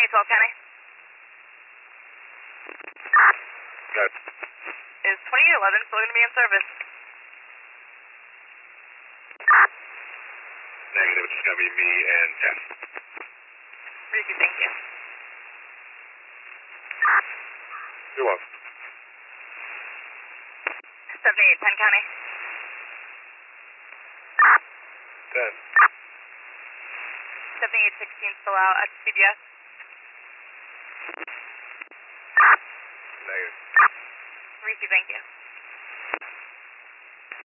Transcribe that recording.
12 County. Good. Is 2811 still going to be in service? Negative, it's going to be me and Tess. Repeat, thank you. You're welcome. 7810 County. 10. 7816 still out at CBS. Negative. Repeat, thank you.